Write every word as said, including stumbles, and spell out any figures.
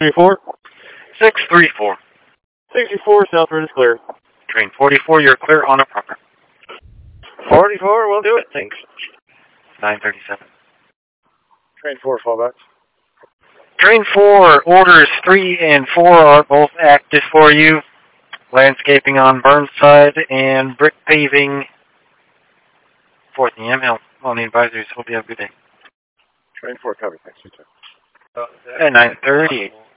three four. six three four. sixty-four, Southward is clear. Train forty-four, you're clear on a proper. forty-four, we'll do it, thanks. nine thirty-seven. Train four, fallback. Train four, orders three and four are both active for you. Landscaping on Burnside and brick paving fourth E M Hill. On the advisories, hope you have a good day. Train four, cover, thanks, you too. At nine thirty.